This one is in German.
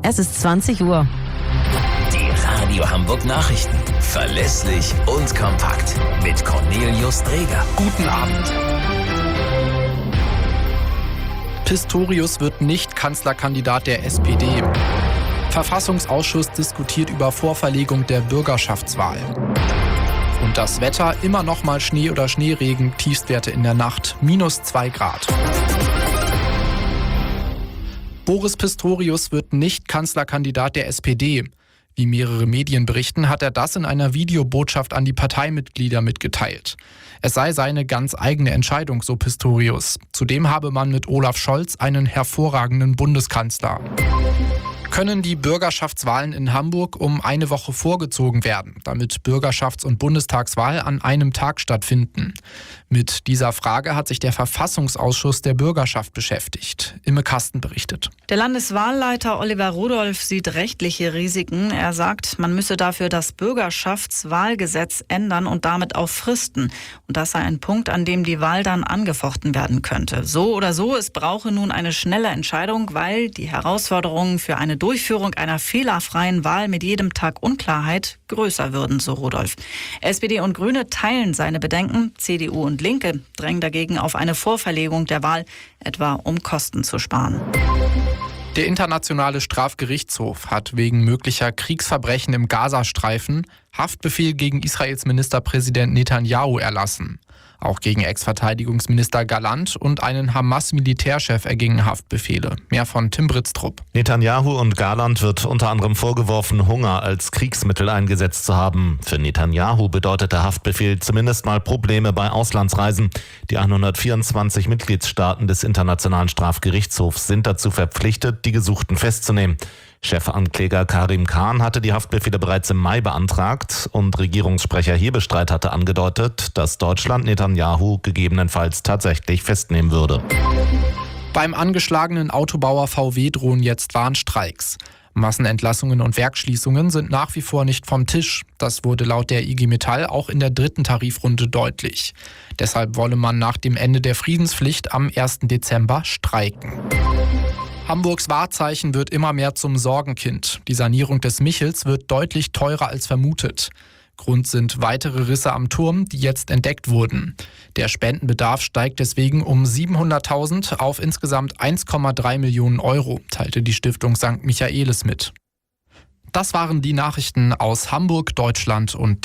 Es ist 20 Uhr. Die Radio Hamburg Nachrichten. Verlässlich und kompakt. Mit Cornelius Dreger. Guten Abend. Pistorius wird nicht Kanzlerkandidat der SPD. Verfassungsausschuss diskutiert über Vorverlegung der Bürgerschaftswahl. Und das Wetter, immer noch mal Schnee oder Schneeregen, Tiefstwerte in der Nacht, -2 Grad. Boris Pistorius wird nicht Kanzlerkandidat der SPD. Wie mehrere Medien berichten, hat er das in einer Videobotschaft an die Parteimitglieder mitgeteilt. Es sei seine ganz eigene Entscheidung, so Pistorius. Zudem habe man mit Olaf Scholz einen hervorragenden Bundeskanzler. Können die Bürgerschaftswahlen in Hamburg um eine Woche vorgezogen werden, damit Bürgerschafts- und Bundestagswahl an einem Tag stattfinden? Mit dieser Frage hat sich der Verfassungsausschuss der Bürgerschaft beschäftigt. Imme Kasten berichtet. Der Landeswahlleiter Oliver Rudolph sieht rechtliche Risiken. Er sagt, man müsse dafür das Bürgerschaftswahlgesetz ändern und damit auch Fristen. Und das sei ein Punkt, an dem die Wahl dann angefochten werden könnte. So oder so, es brauche nun eine schnelle Entscheidung, weil die Herausforderungen für eine Durchführung einer fehlerfreien Wahl mit jedem Tag Unklarheit größer würden, so Rudolph. SPD und Grüne teilen seine Bedenken. CDU und Linke drängen dagegen auf eine Vorverlegung der Wahl, etwa um Kosten zu sparen. Der Internationale Strafgerichtshof hat wegen möglicher Kriegsverbrechen im Gazastreifen Haftbefehl gegen Israels Ministerpräsident Netanyahu erlassen. Auch gegen Ex-Verteidigungsminister Gallant und einen Hamas-Militärchef ergingen Haftbefehle. Mehr von Tim Britztrup. Netanyahu und Gallant wird unter anderem vorgeworfen, Hunger als Kriegsmittel eingesetzt zu haben. Für Netanyahu bedeutet der Haftbefehl zumindest mal Probleme bei Auslandsreisen. Die 124 Mitgliedstaaten des Internationalen Strafgerichtshofs sind dazu verpflichtet, die Gesuchten festzunehmen. Chefankläger Karim Khan hatte die Haftbefehle bereits im Mai beantragt und Regierungssprecher Hebestreit hatte angedeutet, dass Deutschland Netanyahu gegebenenfalls tatsächlich festnehmen würde. Beim angeschlagenen Autobauer VW drohen jetzt Warnstreiks. Massenentlassungen und Werksschließungen sind nach wie vor nicht vom Tisch. Das wurde laut der IG Metall auch in der 3. Tarifrunde deutlich. Deshalb wolle man nach dem Ende der Friedenspflicht am 1. Dezember streiken. Hamburgs Wahrzeichen wird immer mehr zum Sorgenkind. Die Sanierung des Michels wird deutlich teurer als vermutet. Grund sind weitere Risse am Turm, die jetzt entdeckt wurden. Der Spendenbedarf steigt deswegen um 700.000 auf insgesamt 1,3 Millionen Euro, teilte die Stiftung St. Michaelis mit. Das waren die Nachrichten aus Hamburg, Deutschland und